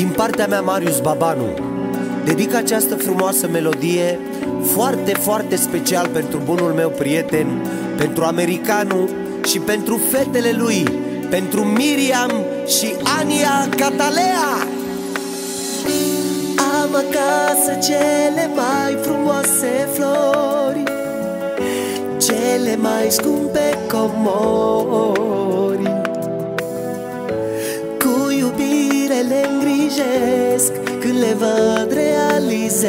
Din partea mea, Marius Babanu, dedic această frumoasă melodie foarte, foarte special pentru bunul meu prieten, pentru americanul și pentru fetele lui, pentru Miriam și Ania Catalea. Am acasă cele mai frumoase flori, cele mai scumpe comori. Cu iubire le îngrijesc, când le văd realizez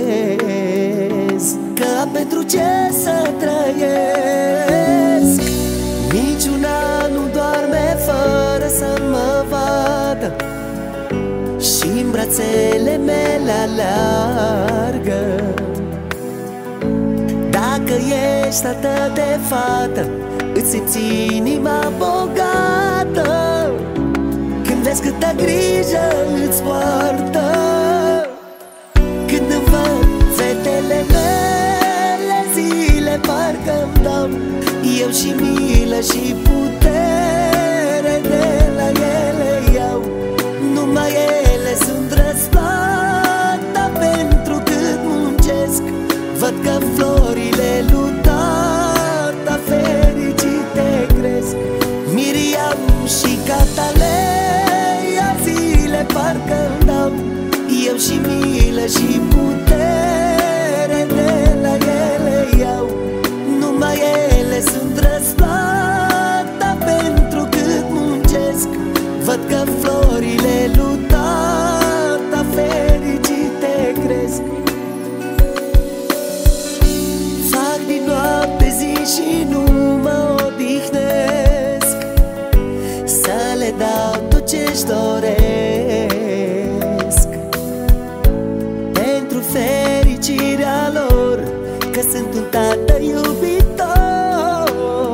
că am pentru ce să trăiesc. Niciuna nu doarme fără să mă vadă și-n brațele mele aleargă. Dacă ești tată de fată, îți simți inima bogată când vezi câtă grijă îți poartă. Când îmi văd fetele mele, zile parcă-mi dau eu și milă și putere de la ele iau. Numai ele sunt răsplata pentru cât muncesc. Văd că florile lui tata fericite cresc. Miriam și Catalea, zile parcă-mi dau eu și milă și putere de la ele iau. Numai ele sunt răsplata pentru cât muncesc. Văd că florile lui tata fericite cresc. Fac din noapte zi și nu mă odihnesc, să le dau tot ce-și doresc, pentru fericirea lor, că sunt un tată iubitor.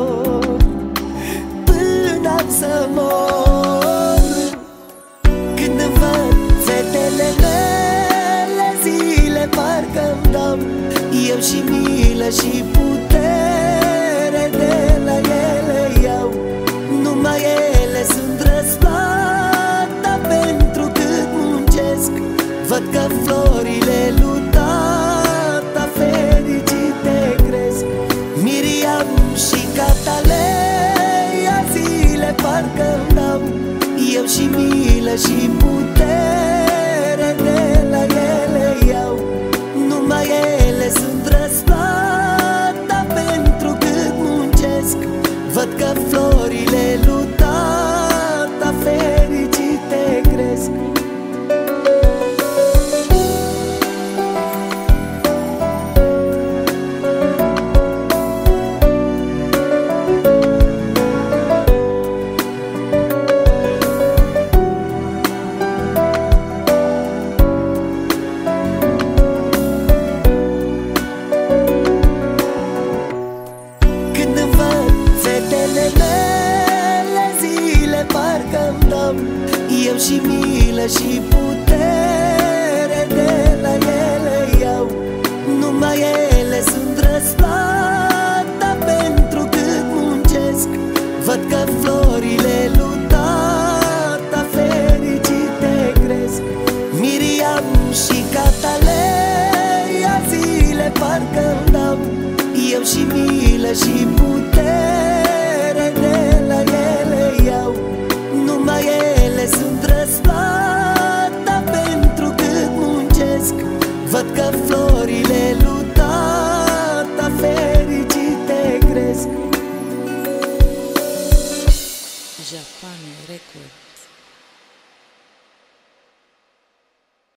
Până am să mor, când îmi văd fetele mele, zile parcă-mi dau eu și milă și putere de la ele iau. Numai ele sunt răsplata pentru cât muncesc. Văd că florile lui tata fericite cresc. Miriam și Catalea, zile parcă-mi dau eu și milă și putere de la ele iau. Numai ele sunt răsplata pentru cât muncesc. Văd că florile lui tata fericite cresc. Eu și milă și putere de la ele iau. Numai ele sunt răsplata pentru cât muncesc. Văd că florile lui tata fericite cresc. Miriam și Catalea, zile parcă-mi dau eu și milă și putere de la ele iau. Numai ele sunt răsplata pentru cât muncesc. Văd că florile lui tata fericite cresc. Japan Record.